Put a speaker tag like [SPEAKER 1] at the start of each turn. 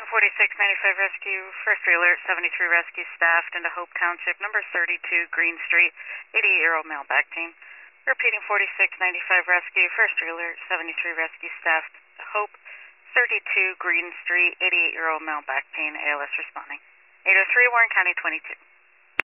[SPEAKER 1] 4695 Rescue, first alert, 73 Rescue staffed into Hope Township, number 32 Green Street, 88-year-old male back pain. Repeating 4695 Rescue, first alert, 73 Rescue staffed to Hope, 32 Green Street, 88-year-old male back pain, ALS responding. 803 Warren County 22.